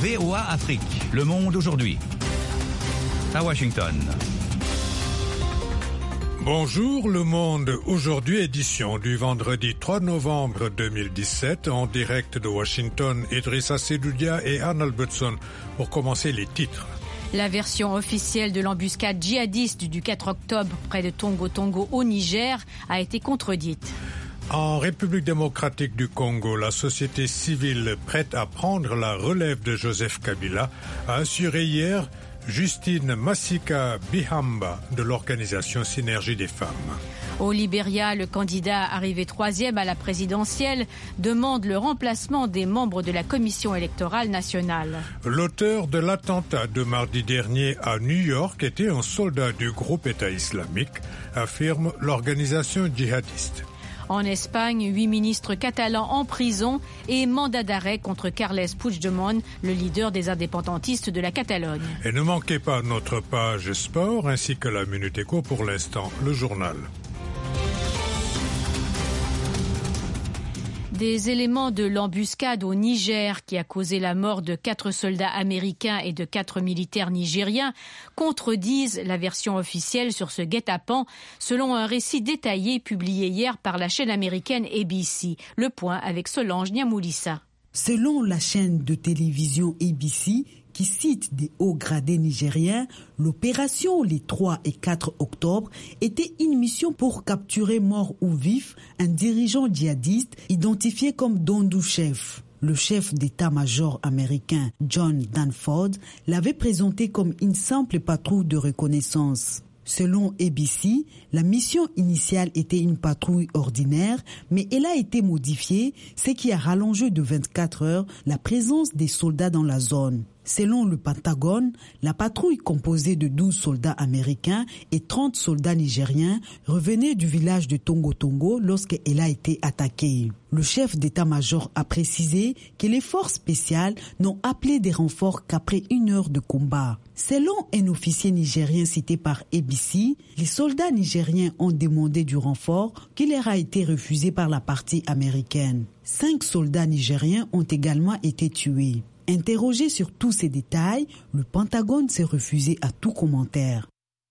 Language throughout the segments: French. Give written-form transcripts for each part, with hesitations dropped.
VOA Afrique, le monde aujourd'hui. À Washington. Bonjour le monde, aujourd'hui édition du vendredi 3 novembre 2017 en direct de Washington, Idrissa Sedoudia et Arnold Butson pour commencer les titres. La version officielle de l'embuscade djihadiste du 4 octobre près de Tongo Tongo au Niger a été contredite. En République démocratique du Congo, la société civile prête à prendre la relève de Joseph Kabila a assuré hier Justine Masika Bihamba de l'organisation Synergie des femmes. Au Libéria, le candidat arrivé troisième à la présidentielle demande le remplacement des membres de la commission électorale nationale. L'auteur de l'attentat de mardi dernier à New York était un soldat du groupe État islamique, affirme l'organisation djihadiste. En Espagne, 8 ministres catalans en prison et mandat d'arrêt contre Carles Puigdemont, le leader des indépendantistes de la Catalogne. Et ne manquez pas notre page sport ainsi que la Minute Éco pour l'instant, le journal. Des éléments de l'embuscade au Niger qui a causé la mort de 4 soldats américains et de 4 militaires nigériens contredisent la version officielle sur ce guet-apens selon un récit détaillé publié hier par la chaîne américaine ABC. Le point avec Solange Niamoulissa. Selon la chaîne de télévision ABC, qui cite des hauts gradés nigériens, l'opération les 3 et 4 octobre était une mission pour capturer mort ou vif un dirigeant djihadiste identifié comme Dondou Chef. Le chef d'état-major américain John Danford l'avait présenté comme une simple patrouille de reconnaissance. Selon ABC, la mission initiale était une patrouille ordinaire, mais elle a été modifiée, ce qui a rallongé de 24 heures la présence des soldats dans la zone. Selon le Pentagone, la patrouille composée de 12 soldats américains et 30 soldats nigériens revenait du village de Tongo Tongo lorsqu'elle a été attaquée. Le chef d'état-major a précisé que les forces spéciales n'ont appelé des renforts qu'après 1 heure de combat. Selon un officier nigérien cité par ABC, les soldats nigériens ont demandé du renfort qui leur a été refusé par la partie américaine. 5 soldats nigériens ont également été tués. Interrogé sur tous ces détails, le Pentagone s'est refusé à tout commentaire.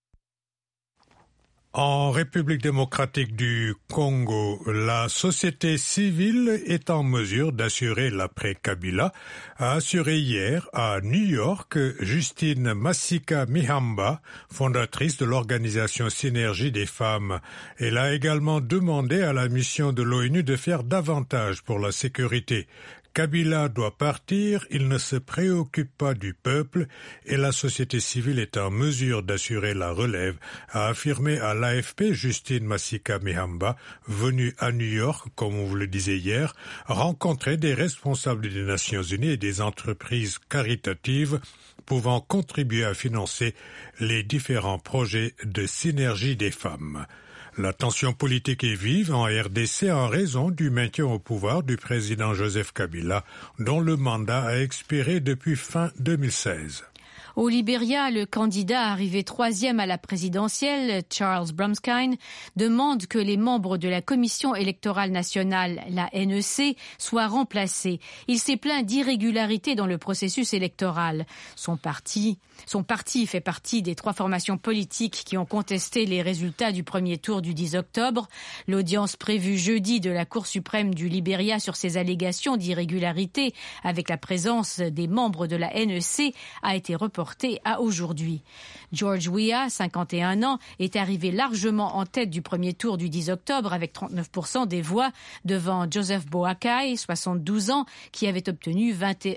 En République démocratique du Congo, la société civile est en mesure d'assurer l'après-Kabila, a assuré hier à New York Justine Masika Bihamba, fondatrice de l'organisation Synergie des femmes. Elle a également demandé à la mission de l'ONU de faire davantage pour la sécurité. Kabila doit partir, il ne se préoccupe pas du peuple et la société civile est en mesure d'assurer la relève, a affirmé à l'AFP Justine Masika Bihamba, venue à New York, comme on vous le disait hier, rencontrer des responsables des Nations Unies et des entreprises caritatives pouvant contribuer à financer les différents projets de synergie des femmes. La tension politique est vive en RDC en raison du maintien au pouvoir du président Joseph Kabila, dont le mandat a expiré depuis fin 2016. Au Libéria, le candidat arrivé troisième à la présidentielle, Charles Bromskine, demande que les membres de la Commission électorale nationale, la NEC, soient remplacés. Il s'est plaint d'irrégularités dans le processus électoral. Son parti fait partie des 3 formations politiques qui ont contesté les résultats du premier tour du 10 octobre. L'audience prévue jeudi de la Cour suprême du Libéria sur ces allégations d'irrégularité, avec la présence des membres de la NEC, a été reportée à aujourd'hui. George Weah, 51 ans, est arrivé largement en tête du premier tour du 10 octobre avec 39% des voix devant Joseph Boakai, 72 ans, qui avait obtenu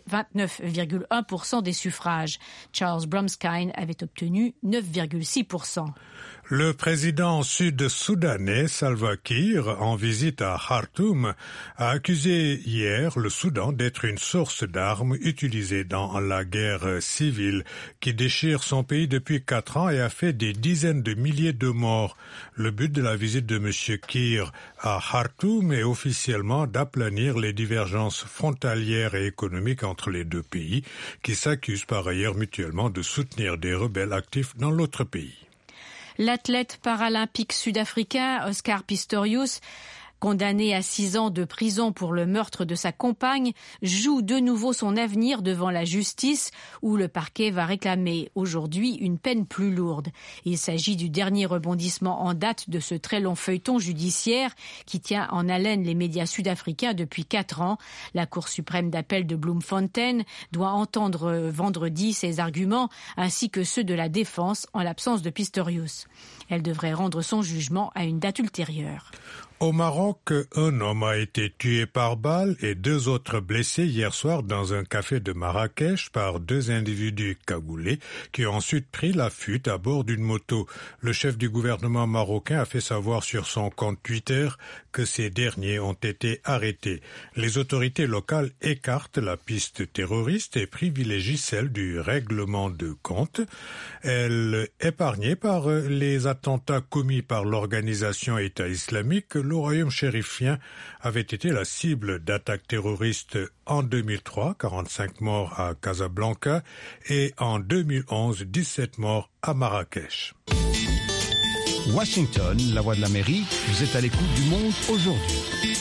29,1% des suffrages. Charles Bromskine avait obtenu 9,6%. Le président sud-soudanais Salva Kiir, en visite à Khartoum, a accusé hier le Soudan d'être une source d'armes utilisée dans la guerre civile qui déchire son pays depuis 4 ans et a fait des dizaines de milliers de morts. Le but de la visite de M. Kiir à Khartoum est officiellement d'aplanir les divergences frontalières et économiques entre les 2 pays qui s'accusent par ailleurs mutuellement de soutenir des rebelles actifs dans l'autre pays. L'athlète paralympique sud-africain Oscar Pistorius condamné à 6 ans de prison pour le meurtre de sa compagne, joue de nouveau son avenir devant la justice où le parquet va réclamer aujourd'hui une peine plus lourde. Il s'agit du dernier rebondissement en date de ce très long feuilleton judiciaire qui tient en haleine les médias sud-africains depuis 4 ans. La Cour suprême d'appel de Bloemfontein doit entendre vendredi ses arguments ainsi que ceux de la défense en l'absence de Pistorius. Elle devrait rendre son jugement à une date ultérieure. Au Maroc, un homme a été tué par balle et 2 autres blessés hier soir dans un café de Marrakech par 2 individus cagoulés qui ont ensuite pris la fuite à bord d'une moto. Le chef du gouvernement marocain a fait savoir sur son compte Twitter que ces derniers ont été arrêtés. Les autorités locales écartent la piste terroriste et privilégient celle du règlement de compte. Elle épargnée par les attentats commis par l'organisation État islamique, le royaume chérifien avait été la cible d'attaques terroristes en 2003, 45 morts à Casablanca, et en 2011, 17 morts à Marrakech. Washington, la voix de l'Amérique, vous êtes à l'écoute du monde aujourd'hui.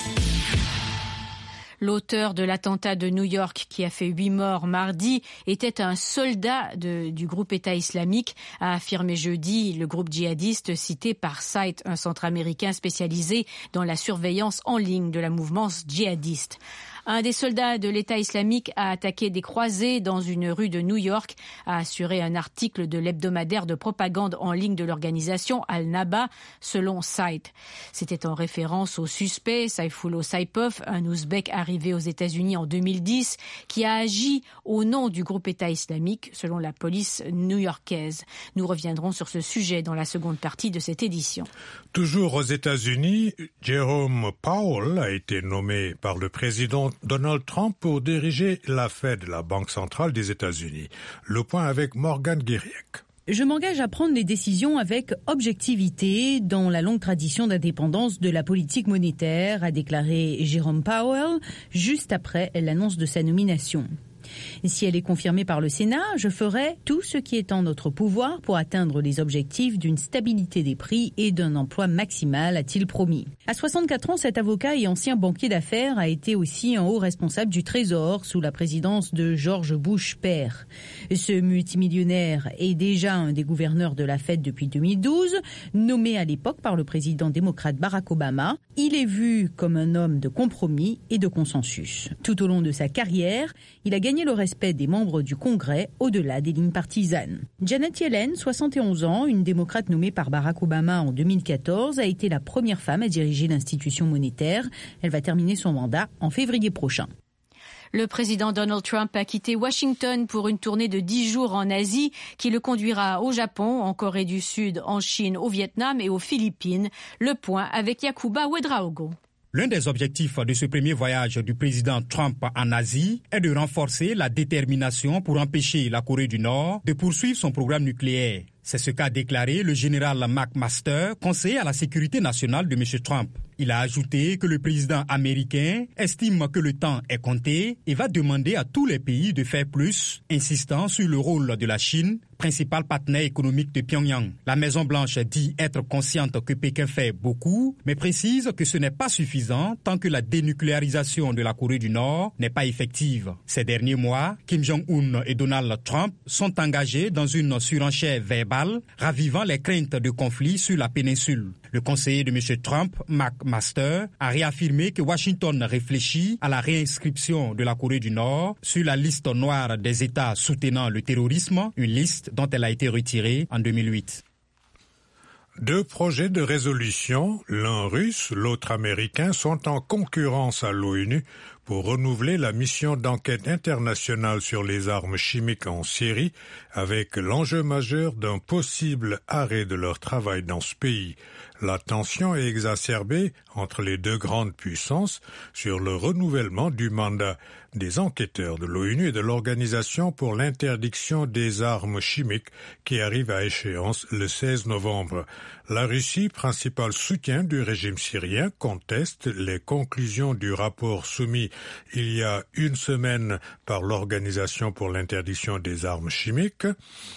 L'auteur de l'attentat de New York qui a fait 8 morts mardi était un soldat du groupe État islamique, a affirmé jeudi le groupe djihadiste cité par Sight, un centre américain spécialisé dans la surveillance en ligne de la mouvance djihadiste. Un des soldats de l'État islamique a attaqué des croisés dans une rue de New York, a assuré un article de l'hebdomadaire de propagande en ligne de l'organisation Al-Naba, selon Sight. C'était en référence au suspect Saifullah Saipov, un Ouzbek arrivé aux États-Unis en 2010, qui a agi au nom du groupe État islamique, selon la police new-yorkaise. Nous reviendrons sur ce sujet dans la seconde partie de cette édition. Toujours aux États-Unis, Jerome Powell a été nommé par le président Donald Trump pour diriger la Fed, la Banque centrale des États-Unis. Le point avec Morgane Guiriec. Je m'engage à prendre les décisions avec objectivité dans la longue tradition d'indépendance de la politique monétaire, a déclaré Jerome Powell juste après l'annonce de sa nomination. Et si elle est confirmée par le Sénat, je ferai tout ce qui est en notre pouvoir pour atteindre les objectifs d'une stabilité des prix et d'un emploi maximal, a-t-il promis. À 64 ans, cet avocat et ancien banquier d'affaires a été aussi un haut responsable du Trésor sous la présidence de George Bush père. Ce multimillionnaire est déjà un des gouverneurs de la Fed depuis 2012, nommé à l'époque par le président démocrate Barack Obama. Il est vu comme un homme de compromis et de consensus. Tout au long de sa carrière, il a gagné le respect des membres du Congrès au-delà des lignes partisanes. Janet Yellen, 71 ans, une démocrate nommée par Barack Obama en 2014, a été la première femme à diriger l'institution monétaire. Elle va terminer son mandat en février prochain. Le président Donald Trump a quitté Washington pour une tournée de 10 jours en Asie qui le conduira au Japon, en Corée du Sud, en Chine, au Vietnam et aux Philippines. Le point avec Yacouba Ouedraogo. L'un des objectifs de ce premier voyage du président Trump en Asie est de renforcer la détermination pour empêcher la Corée du Nord de poursuivre son programme nucléaire. C'est ce qu'a déclaré le général McMaster, conseiller à la sécurité nationale de M. Trump. Il a ajouté que le président américain estime que le temps est compté et va demander à tous les pays de faire plus, insistant sur le rôle de la Chine, principal partenaire économique de Pyongyang. La Maison-Blanche dit être consciente que Pékin fait beaucoup, mais précise que ce n'est pas suffisant tant que la dénucléarisation de la Corée du Nord n'est pas effective. Ces derniers mois, Kim Jong-un et Donald Trump sont engagés dans une surenchère verbale, ravivant les craintes de conflits sur la péninsule. Le conseiller de M. Trump, McMaster, a réaffirmé que Washington réfléchit à la réinscription de la Corée du Nord sur la liste noire des États soutenant le terrorisme, une liste dont elle a été retirée en 2008. 2 projets de résolution, l'un russe, l'autre américain, sont en concurrence à l'ONU pour renouveler la mission d'enquête internationale sur les armes chimiques en Syrie, avec l'enjeu majeur d'un possible arrêt de leur travail dans ce pays. La tension est exacerbée entre les 2 grandes puissances sur le renouvellement du mandat des enquêteurs de l'ONU et de l'Organisation pour l'interdiction des armes chimiques qui arrive à échéance le 16 novembre. La Russie, principal soutien du régime syrien, conteste les conclusions du rapport soumis il y a une semaine par l'Organisation pour l'interdiction des armes chimiques.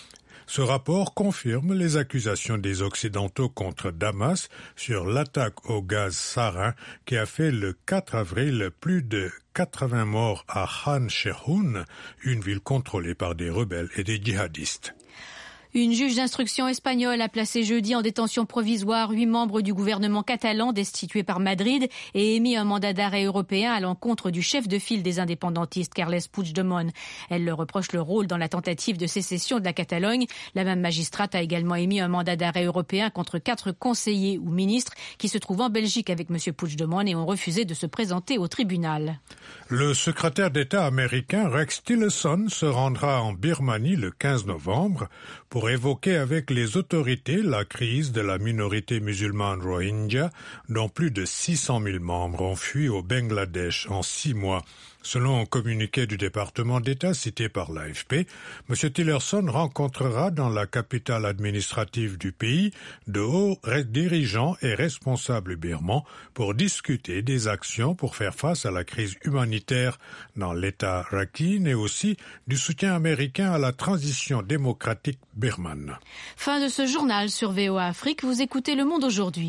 Ce rapport confirme les accusations des Occidentaux contre Damas sur l'attaque au gaz sarin qui a fait le 4 avril plus de 80 morts à Khan Sheikhoun, une ville contrôlée par des rebelles et des djihadistes. Une juge d'instruction espagnole a placé jeudi en détention provisoire 8 membres du gouvernement catalan destitués par Madrid et émis un mandat d'arrêt européen à l'encontre du chef de file des indépendantistes, Carles Puigdemont. Elle leur reproche le rôle dans la tentative de sécession de la Catalogne. La même magistrate a également émis un mandat d'arrêt européen contre 4 conseillers ou ministres qui se trouvent en Belgique avec M. Puigdemont et ont refusé de se présenter au tribunal. Le secrétaire d'État américain Rex Tillerson se rendra en Birmanie le 15 novembre pour évoquer avec les autorités la crise de la minorité musulmane Rohingya, dont plus de 600 000 membres ont fui au Bangladesh en 6 mois. Selon un communiqué du département d'État cité par l'AFP, M. Tillerson rencontrera dans la capitale administrative du pays de hauts dirigeants et responsables birmans pour discuter des actions pour faire face à la crise humanitaire dans l'État Rakhine et aussi du soutien américain à la transition démocratique birmane. Fin de ce journal sur VOA Afrique. Vous écoutez Le Monde aujourd'hui.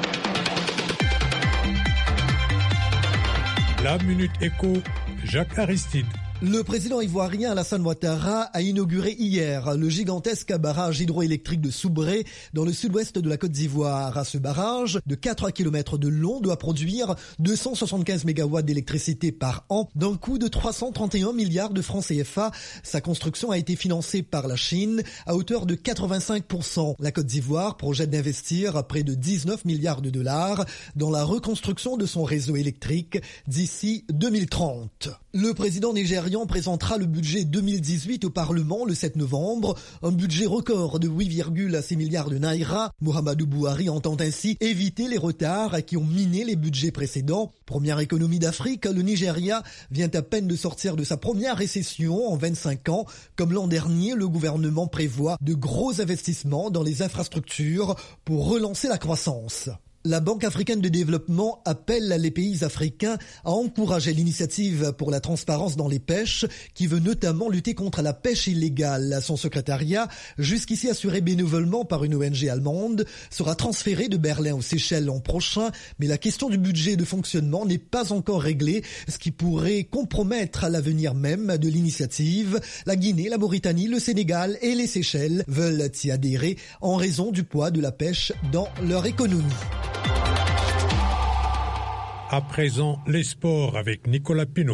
La Minute Éco, Jacques Aristide. Le président ivoirien Alassane Ouattara a inauguré hier le gigantesque barrage hydroélectrique de Soubré dans le sud-ouest de la Côte d'Ivoire. Ce barrage de 4 km de long doit produire 275 MW d'électricité par an d'un coût de 331 milliards de francs CFA. Sa construction a été financée par la Chine à hauteur de 85%. La Côte d'Ivoire projette d'investir près de 19 milliards de dollars dans la reconstruction de son réseau électrique d'ici 2030. Le président nigérian présentera le budget 2018 au Parlement le 7 novembre, un budget record de 8,6 milliards de naira. Muhammadu Buhari entend ainsi éviter les retards qui ont miné les budgets précédents. Première économie d'Afrique, le Nigeria vient à peine de sortir de sa première récession en 25 ans. Comme l'an dernier, le gouvernement prévoit de gros investissements dans les infrastructures pour relancer la croissance. La Banque africaine de développement appelle les pays africains à encourager l'initiative pour la transparence dans les pêches qui veut notamment lutter contre la pêche illégale. Son secrétariat, jusqu'ici assuré bénévolement par une ONG allemande, sera transféré de Berlin aux Seychelles l'an prochain, mais la question du budget de fonctionnement n'est pas encore réglée, ce qui pourrait compromettre l'avenir même de l'initiative. La Guinée, la Mauritanie, le Sénégal et les Seychelles veulent y adhérer en raison du poids de la pêche dans leur économie. À présent, les sports avec Nicolas Pinault.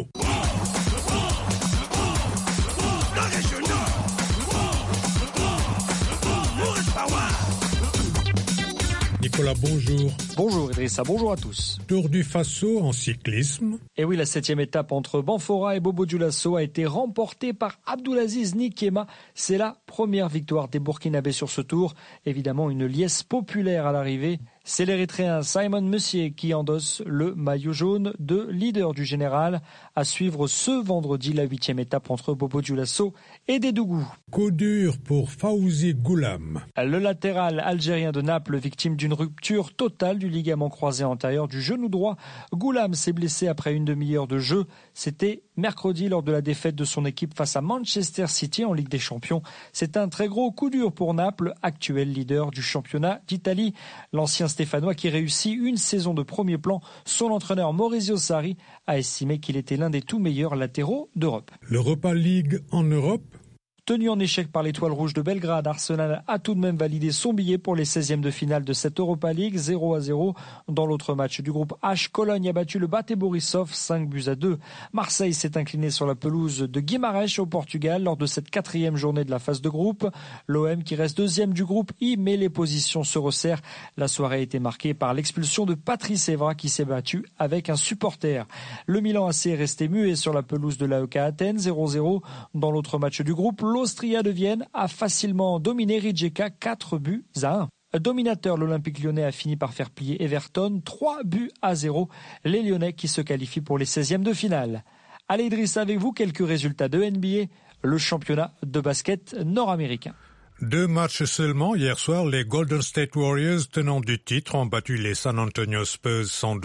Nicolas, bonjour. Bonjour Idrissa, bonjour à tous. Tour du Faso en cyclisme. Et oui, la 7e étape entre Banfora et Bobo Dioulasso a été remportée par Abdulaziz Nikema. C'est la première victoire des Burkinabés sur ce tour. Évidemment, une liesse populaire à l'arrivée. C'est l'Érythréen Simon Messier qui endosse le maillot jaune de leader du général. À suivre ce vendredi la 8e étape entre Bobo Dioulasso et Dédougou. Coup dur pour Fawzi Goulam. Le latéral algérien de Naples, victime d'une rupture totale du ligament croisé antérieur du genou droit. Goulam s'est blessé après une demi-heure de jeu. C'était mercredi lors de la défaite de son équipe face à Manchester City en Ligue des Champions. C'est un très gros coup dur pour Naples, actuel leader du championnat d'Italie. L'ancien Stéphanois qui réussit une saison de premier plan, son entraîneur Maurizio Sarri a estimé qu'il était l'un des tout meilleurs latéraux d'Europe. L'Europa League en Europe. Tenu en échec par l'Étoile Rouge de Belgrade, Arsenal a tout de même validé son billet pour les 16e de finale de cette Europa League, 0-0. Dans l'autre match du groupe H, Cologne a battu le Bate Borisov 5-2. Marseille s'est incliné sur la pelouse de Guimarães au Portugal lors de cette 4e journée de la phase de groupe. L'OM qui reste 2e du groupe I, mais les positions se resserrent. La soirée a été marquée par l'expulsion de Patrice Evra qui s'est battu avec un supporter. Le Milan AC est resté muet sur la pelouse de l'AEK Athènes, 0-0. Dans l'autre match du groupe, l'Austria de Vienne a facilement dominé Rijeka 4-1. Dominateur, l'Olympique lyonnais a fini par faire plier Everton 3-0. Les Lyonnais qui se qualifient pour les 16e de finale. Allez Idriss, avec vous quelques résultats de NBA, le championnat de basket nord-américain. 2 matchs seulement. Hier soir, les Golden State Warriors, tenants du titre, ont battu les San Antonio Spurs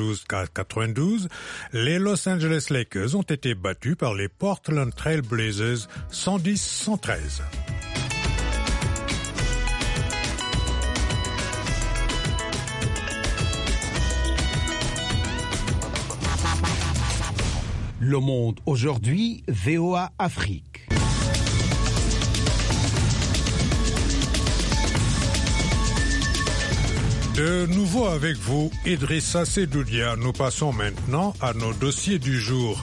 112-92. Les Los Angeles Lakers ont été battus par les Portland Trail Blazers 110-113. Le Monde aujourd'hui, VOA Afrique. De nouveau avec vous, Idrissa Sedoudia. Nous passons maintenant à nos dossiers du jour.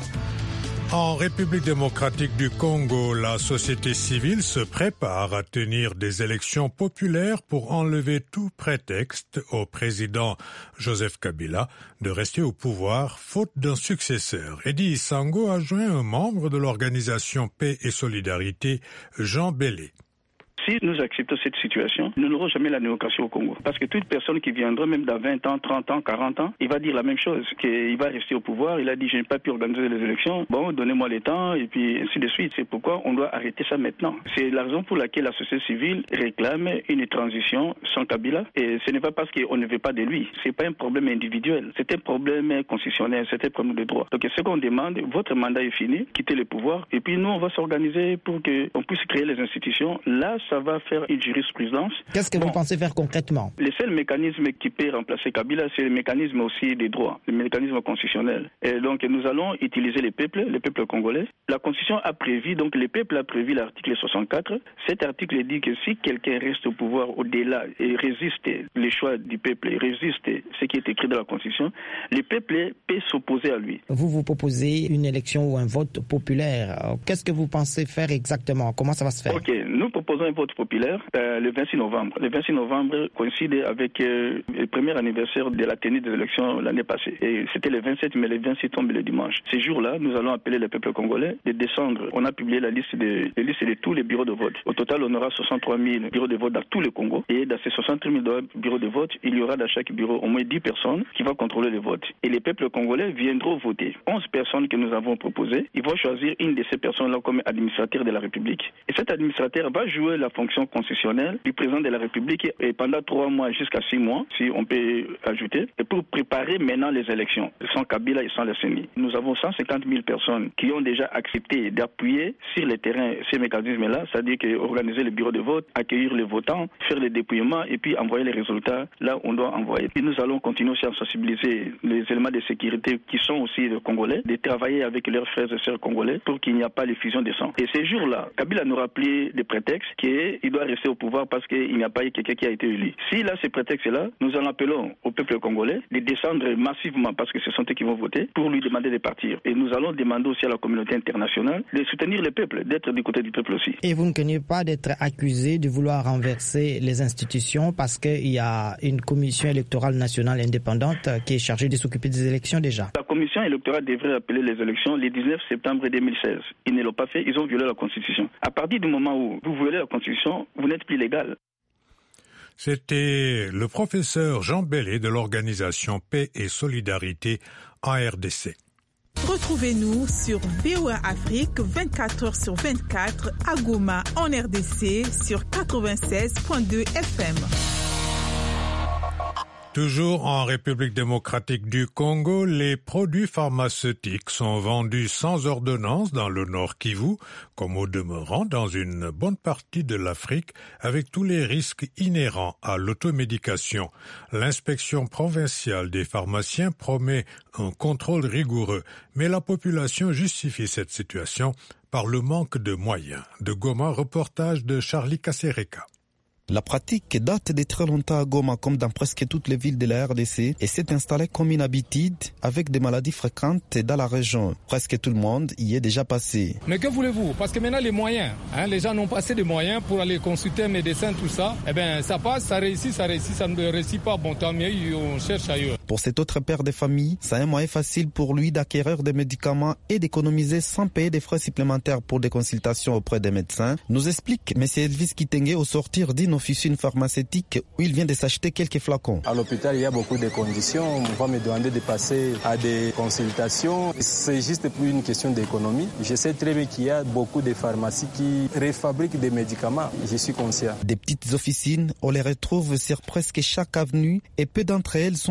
En République démocratique du Congo, la société civile se prépare à tenir des élections populaires pour enlever tout prétexte au président Joseph Kabila de rester au pouvoir faute d'un successeur. Eddie Sango a joint un membre de l'organisation Paix et Solidarité, Jean Bellé. Si nous acceptons cette situation, nous n'aurons jamais la démocratie au Congo. Parce que toute personne qui viendra, même dans 20 ans, 30 ans, 40 ans, il va dire la même chose, qu'il va rester au pouvoir. Il a dit, je n'ai pas pu organiser les élections. Bon, donnez-moi le temps, et puis ainsi de suite. C'est pourquoi on doit arrêter ça maintenant. C'est la raison pour laquelle la société civile réclame une transition sans Kabila. Et ce n'est pas parce qu'on ne veut pas de lui. C'est pas un problème individuel. C'est un problème constitutionnel, c'est un problème de droit. Donc ce qu'on demande, votre mandat est fini, quittez le pouvoir, et puis nous, on va s'organiser pour qu'on puisse créer les institutions. Là, ça va faire une jurisprudence. Qu'est-ce que vous pensez faire concrètement? Le seul mécanisme qui peut remplacer Kabila, c'est le mécanisme aussi des droits, le mécanisme constitutionnel. Et donc nous allons utiliser les peuples congolais. La Constitution a prévu, donc le peuple a prévu l'article 64. Cet article dit que si quelqu'un reste au pouvoir au-delà et résiste les choix du peuple, résiste ce qui est écrit dans la Constitution, le peuple peut s'opposer à lui. Vous proposez une élection ou un vote populaire. Qu'est-ce que vous pensez faire exactement? Comment ça va se faire? Ok, nous proposons un vote populaire le 26 novembre. Le 26 novembre coïncide avec le premier anniversaire de la tenue des élections l'année passée. Et c'était le 27, mais le 26 tombe le dimanche. Ces jours-là, nous allons appeler le peuple congolais de descendre. On a publié la liste de tous les bureaux de vote. Au total, on aura 63 000 bureaux de vote dans tout le Congo. Et dans ces 63 000 bureaux de vote, il y aura dans chaque bureau au moins 10 personnes qui vont contrôler le vote. Et les peuples congolais viendront voter. 11 personnes que nous avons proposées, ils vont choisir une de ces personnes-là comme administrateur de la République. Et cet administrateur va jouer la fonction constitutionnelle du président de la République et pendant 3 mois jusqu'à 6 mois, si on peut ajouter, et pour préparer maintenant les élections, sans Kabila et sans la CENI. Nous avons 150 000 personnes qui ont déjà accepté d'appuyer sur le terrain ces mécanismes-là, c'est-à-dire organiser les bureaux de vote, accueillir les votants, faire les dépouillements et puis envoyer les résultats là où on doit envoyer. Et nous allons continuer aussi à sensibiliser les éléments de sécurité qui sont aussi congolais, de travailler avec leurs frères et sœurs congolais pour qu'il n'y ait pas de fusion de sang. Et ces jours-là, Kabila nous rappelait des prétextes qu'il doit rester au pouvoir parce qu'il n'y a pas eu quelqu'un qui a été élu. Si là, ces prétextes-là, nous en appelons au peuple congolais de descendre massivement parce que ce sont eux qui vont voter pour lui demander de partir. Et nous allons demander aussi à la communauté internationale de soutenir le peuple, d'être du côté du peuple aussi. Et vous ne craignez pas d'être accusé de vouloir renverser les institutions parce qu'il y a une commission électorale nationale indépendante qui est chargée de s'occuper des élections déjà? La commission électorale devrait appeler les élections le 19 septembre 2016. Ils ne l'ont pas fait, ils ont violé la Constitution. À partir du moment où vous violez la Constitution, vous n'êtes plus légal. C'était le professeur Jean Bellé de l'organisation Paix et Solidarité en RDC. Retrouvez-nous sur VOA Afrique 24h/24 à Goma en RDC sur 96.2 FM. Toujours en République démocratique du Congo, les produits pharmaceutiques sont vendus sans ordonnance dans le Nord Kivu, comme au demeurant dans une bonne partie de l'Afrique, avec tous les risques inhérents à l'automédication. L'inspection provinciale des pharmaciens promet un contrôle rigoureux, mais la population justifie cette situation par le manque de moyens. De Goma, reportage de Charlie Kasereka. La pratique date de très longtemps à Goma, comme dans presque toutes les villes de la RDC, et s'est installée comme une habitude avec des maladies fréquentes dans la région. Presque tout le monde y est déjà passé. Mais que voulez-vous? Parce que maintenant les moyens, les gens n'ont pas assez de moyens pour aller consulter un médecin, tout ça. Eh bien, ça passe, ça réussit, ça ne réussit pas. Bon, tant mieux, on cherche ailleurs. Pour cet autre père de famille, c'est un moyen facile pour lui d'acquérir des médicaments et d'économiser sans payer des frais supplémentaires pour des consultations auprès des médecins, nous explique M. Elvis Kitenge au sortir d'une officine pharmaceutique où il vient de s'acheter quelques flacons. À l'hôpital, il y a beaucoup de conditions. On va me demander de passer à des consultations. C'est juste pour une question d'économie. Je sais très bien qu'il y a beaucoup de pharmacies qui refabriquent des médicaments. Je suis conscient. Des petites officines, on les retrouve sur presque chaque avenue et peu d'entre elles sont tenues par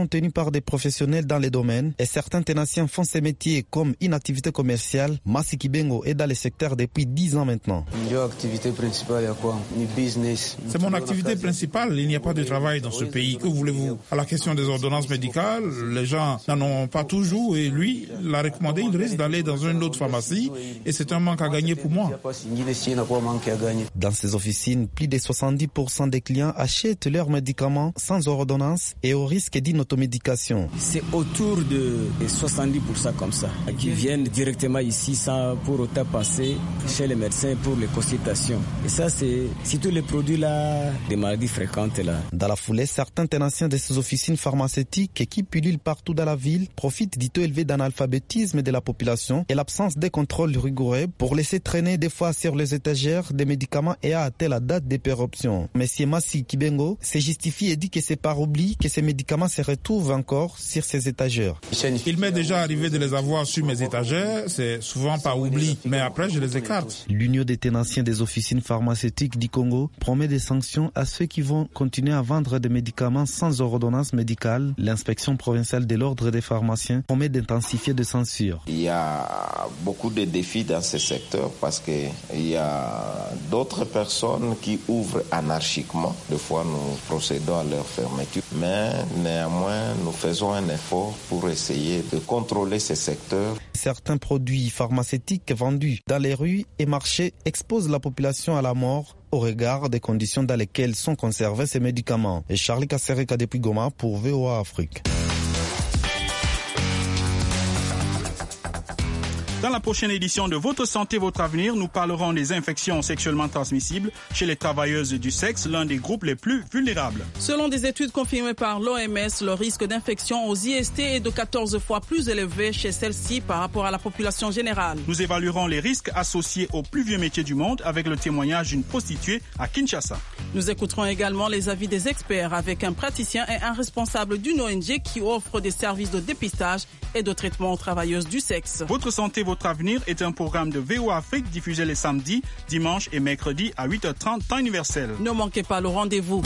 plupart des professionnels dans les domaines et certains ténanciens font ces métiers comme une activité commerciale. Massi Kibengo est dans le secteur depuis 10 ans maintenant. L'activité principale, il y a quoi? Business. C'est mon activité principale. Il n'y a pas de travail dans ce pays. Que voulez-vous? À la question des ordonnances médicales, les gens n'en ont pas toujours et lui l'a recommandé. Il risque d'aller dans une autre pharmacie et c'est un manque à gagner pour moi. Dans ces officines, plus de 70% des clients achètent leurs médicaments sans ordonnance et au risque d'une automédication. C'est autour de 70% comme ça, qui viennent directement ici sans pour autant passer chez les médecins pour les consultations. Et ça, c'est surtout les produits là, des maladies fréquentes là. Dans la foulée, certains ténanciens de ces officines pharmaceutiques qui pullulent partout dans la ville profitent du taux élevé d'analphabétisme de la population et l'absence de contrôles rigoureux pour laisser traîner des fois sur les étagères des médicaments et à hâter la date de péremption. Monsieur Massi Kibengo se justifie et dit que c'est par oubli que ces médicaments se retrouvent encore sur ces étagères. Il m'est déjà arrivé de les avoir sur mes étagères, c'est souvent par oubli, mais après je les écarte. L'Union des ténanciens des officines pharmaceutiques du Congo promet des sanctions à ceux qui vont continuer à vendre des médicaments sans ordonnance médicale. L'inspection provinciale de l'ordre des pharmaciens promet d'intensifier des censures. Il y a beaucoup de défis dans ce secteur parce qu'il y a d'autres personnes qui ouvrent anarchiquement. Des fois, nous procédons à leur fermeture. Mais néanmoins, nous faisons un effort pour essayer de contrôler ces secteurs. Certains produits pharmaceutiques vendus dans les rues et marchés exposent la population à la mort au regard des conditions dans lesquelles sont conservés ces médicaments. Et Charlie Kassereka depuis Goma pour VOA Afrique. Dans la prochaine édition de Votre Santé, Votre Avenir, nous parlerons des infections sexuellement transmissibles chez les travailleuses du sexe, l'un des groupes les plus vulnérables. Selon des études confirmées par l'OMS, le risque d'infection aux IST est de 14 fois plus élevé chez celles-ci par rapport à la population générale. Nous évaluerons les risques associés aux plus vieux métiers du monde avec le témoignage d'une prostituée à Kinshasa. Nous écouterons également les avis des experts avec un praticien et un responsable d'une ONG qui offre des services de dépistage et de traitement aux travailleuses du sexe. Votre Santé, Votre Avenir est un programme de VOA Afrique diffusé les samedis, dimanches et mercredis à 8h30 temps universel. Ne manquez pas le rendez-vous.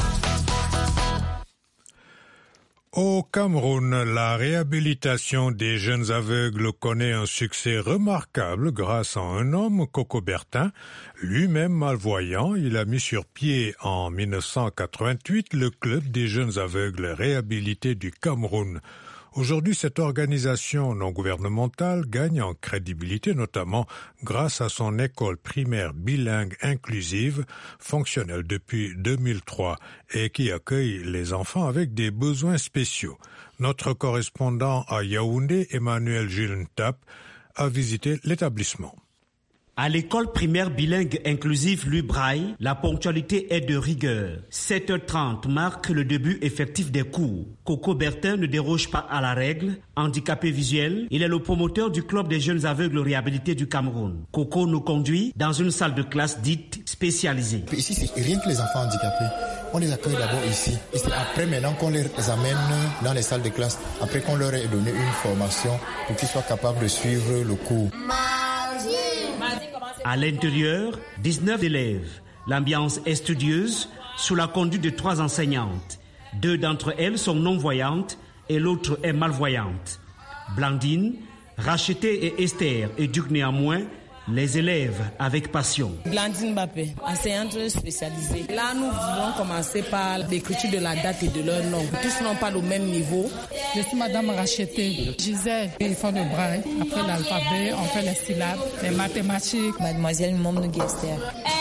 Au Cameroun, la réhabilitation des jeunes aveugles connaît un succès remarquable grâce à un homme, Coco Bertin, lui-même malvoyant. Il a mis sur pied en 1988 le Club des jeunes aveugles réhabilités du Cameroun. Aujourd'hui, cette organisation non gouvernementale gagne en crédibilité, notamment grâce à son école primaire bilingue inclusive, fonctionnelle depuis 2003 et qui accueille les enfants avec des besoins spéciaux. Notre correspondant à Yaoundé, Emmanuel Gilles Ntap, a visité l'établissement. À l'école primaire bilingue inclusive Louis Braille, la ponctualité est de rigueur. 7h30 marque le début effectif des cours. Coco Bertin ne déroge pas à la règle. Handicapé visuel, il est le promoteur du club des jeunes aveugles réhabilités du Cameroun. Coco nous conduit dans une salle de classe dite spécialisée. Ici, c'est rien que les enfants handicapés. On les accueille d'abord ici. Et c'est après maintenant qu'on les amène dans les salles de classe. Après qu'on leur ait donné une formation pour qu'ils soient capables de suivre le cours. À l'intérieur, 19 élèves. L'ambiance est studieuse, sous la conduite de 3 enseignantes. 2 d'entre elles sont non-voyantes et l'autre est malvoyante. Blandine, Rachetée et Esther éduquent néanmoins les élèves avec passion. Blandine Mbappé, enseignante spécialisée. Là, nous voulons commencer par l'écriture de la date et de leur nom. Tous n'ont pas le même niveau. Je suis Madame Rachetée. Gisèle, ils font le braille. Après l'alphabet, on fait les syllabes, les mathématiques. Mademoiselle Momnou Esther.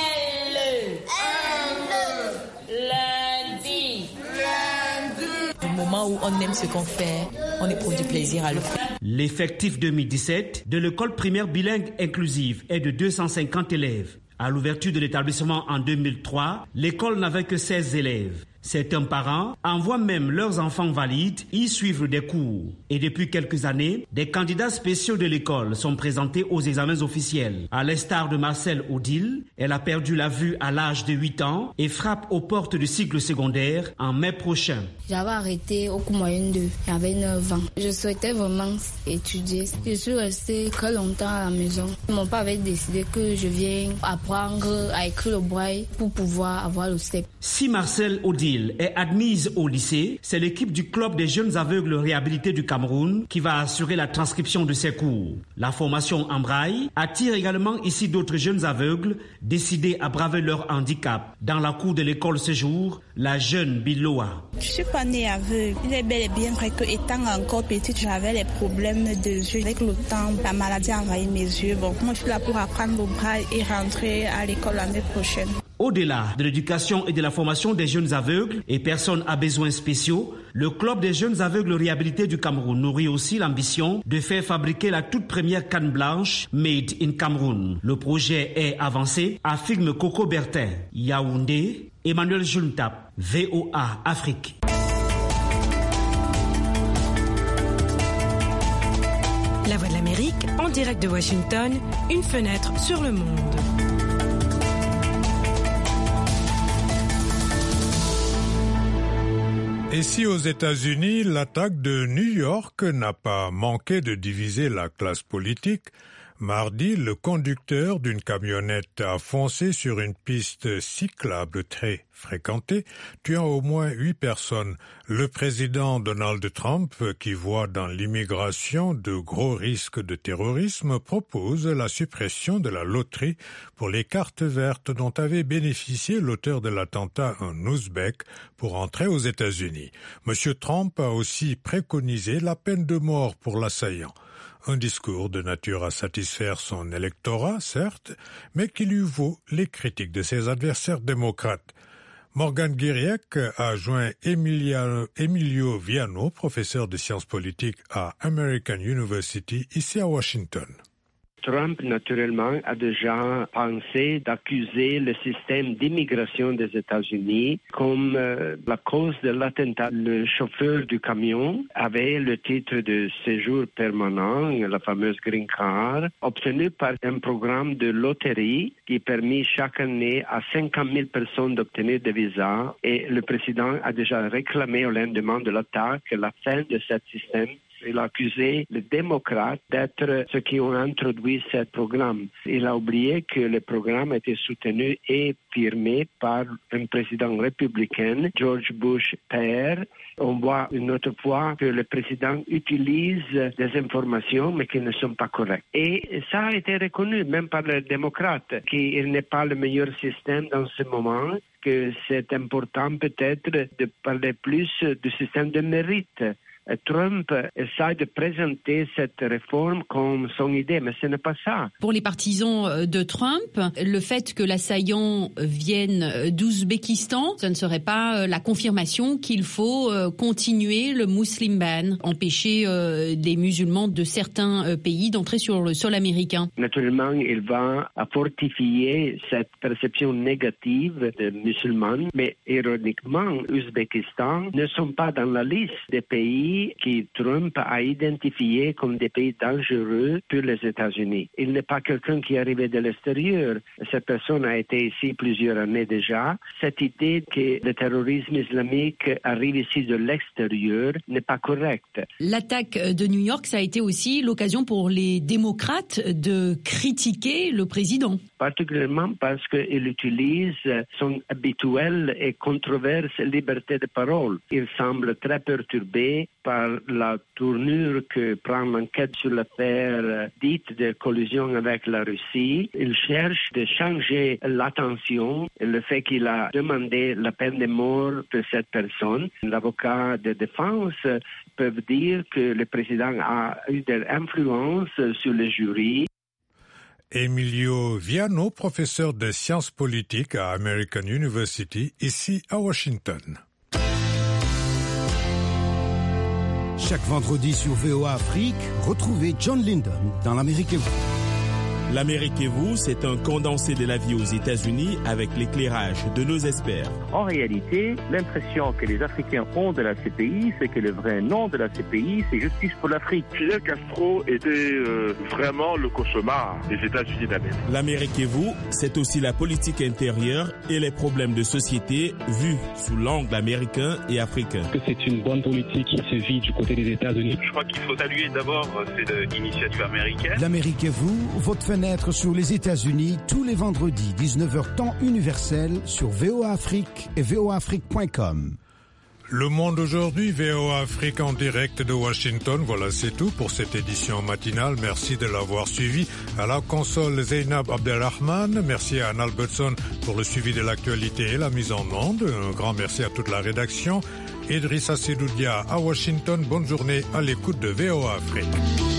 Du moment où on aime ce qu'on fait, on éprouve du plaisir à le faire. L'effectif 2017 de l'école primaire bilingue inclusive est de 250 élèves. À l'ouverture de l'établissement en 2003, l'école n'avait que 16 élèves. Certains parents envoient même leurs enfants valides y suivre des cours. Et depuis quelques années, des candidats spéciaux de l'école sont présentés aux examens officiels. À l'instar de Marcel Odile, elle a perdu la vue à l'âge de 8 ans et frappe aux portes du cycle secondaire en mai prochain. J'avais arrêté au cours moyen 2, j'avais 9 ans. Je souhaitais vraiment étudier. Je suis restée très longtemps à la maison. Mon père avait décidé que je vienne apprendre à écrire le braille pour pouvoir avoir le CEP. Si Marcel Odile Mathilde est admise au lycée. C'est l'équipe du club des jeunes aveugles réhabilités du Cameroun qui va assurer la transcription de ses cours. La formation en braille attire également ici d'autres jeunes aveugles décidés à braver leur handicap. Dans la cour de l'école ce jour, la jeune Biloa. Je ne suis pas née aveugle. Il est bel et bien vrai que étant encore petite, j'avais les problèmes de yeux. Avec le temps, la maladie a envahi mes yeux. Bon, moi, je suis là pour apprendre le braille et rentrer à l'école l'année prochaine. Au-delà de l'éducation et de la formation des jeunes aveugles et personnes à besoins spéciaux, le club des jeunes aveugles réhabilités du Cameroun nourrit aussi l'ambition de faire fabriquer la toute première canne blanche made in Cameroun. Le projet est avancé, affirme Coco Bertin. Yaoundé, Emmanuel Juntap, VOA Afrique. La Voix de l'Amérique, en direct de Washington, une fenêtre sur le monde. Ici aux États-Unis, l'attaque de New York n'a pas manqué de diviser la classe politique. Mardi, le conducteur d'une camionnette a foncé sur une piste cyclable très fréquentée, tuant au moins 8 personnes. Le président Donald Trump, qui voit dans l'immigration de gros risques de terrorisme, propose la suppression de la loterie pour les cartes vertes dont avait bénéficié l'auteur de l'attentat, un Ouzbek, pour entrer aux États-Unis. M. Trump a aussi préconisé la peine de mort pour l'assaillant. Un discours de nature à satisfaire son électorat, certes, mais qui lui vaut les critiques de ses adversaires démocrates. Morgan Guiriec a joint Emilio Viano, professeur de sciences politiques à American University, ici à Washington. Trump, naturellement, a déjà pensé d'accuser le système d'immigration des États-Unis comme la cause de l'attentat. Le chauffeur du camion avait le titre de séjour permanent, la fameuse Green Card, obtenu par un programme de loterie qui permet chaque année à 50 000 personnes d'obtenir des visas. Et le président a déjà réclamé au lendemain de l'attaque la fin de ce système. Il a accusé les démocrates d'être ceux qui ont introduit ce programme. Il a oublié que le programme a été soutenu et firmé par un président républicain, George Bush père. On voit une autre fois que le président utilise des informations mais qui ne sont pas correctes. Et ça a été reconnu même par les démocrates, qu'il n'est pas le meilleur système dans ce moment, que c'est important peut-être de parler plus du système de mérite. Trump essaie de présenter cette réforme comme son idée, mais ce n'est pas ça. Pour les partisans de Trump, le fait que l'assaillant vienne d'Ouzbékistan, ce ne serait pas la confirmation qu'il faut continuer le Muslim ban, empêcher les musulmans de certains pays d'entrer sur le sol américain. Naturellement, il va fortifier cette perception négative des musulmans, mais ironiquement, l'Ouzbékistan ne sont pas dans la liste des pays qui Trump a identifié comme des pays dangereux pour les États-Unis. Il n'est pas quelqu'un qui est arrivé de l'extérieur. Cette personne a été ici plusieurs années déjà. Cette idée que le terrorisme islamique arrive ici de l'extérieur n'est pas correcte. L'attaque de New York, ça a été aussi l'occasion pour les démocrates de critiquer le président. Particulièrement parce qu'il utilise son habituelle et controverse liberté de parole. Il semble très perturbé par la tournure que prend l'enquête sur l'affaire dite de collusion avec la Russie. Il cherche de changer l'attention. Le fait qu'il a demandé la peine de mort pour cette personne, l'avocat de défense peut dire que le président a eu de l'influence sur le jury. Emilio Viano, professeur de sciences politiques à American University, ici à Washington. Chaque vendredi sur VOA Afrique, retrouvez John Lyndon dans l'Amérique et vous. L'Amérique et vous, c'est un condensé de la vie aux États-Unis avec l'éclairage de nos experts. En réalité, l'impression que les Africains ont de la CPI, c'est que le vrai nom de la CPI, c'est Justice pour l'Afrique. Fidel Castro était vraiment le cauchemar des États-Unis d'Amérique. L'Amérique et vous, c'est aussi la politique intérieure et les problèmes de société vus sous l'angle américain et africain. Que c'est une bonne politique qui se vit du côté des États-Unis. Je crois qu'il faut saluer d'abord cette initiative américaine. L'Amérique et vous, votre fenêtre Fenêtre sur les États-Unis tous les vendredis 19h temps universel sur VOA Afrique et voaafrique.com. Le monde aujourd'hui, VOA Afrique en direct de Washington. Voilà, c'est tout pour cette édition matinale. Merci de l'avoir suivi. À la console, Zeynab Abdelrahman. Merci à Anne Albertson pour le suivi de l'actualité et la mise en onde. Un grand merci à toute la rédaction. Idrissa Sedoudia à Washington. Bonne journée à l'écoute de VOA Afrique.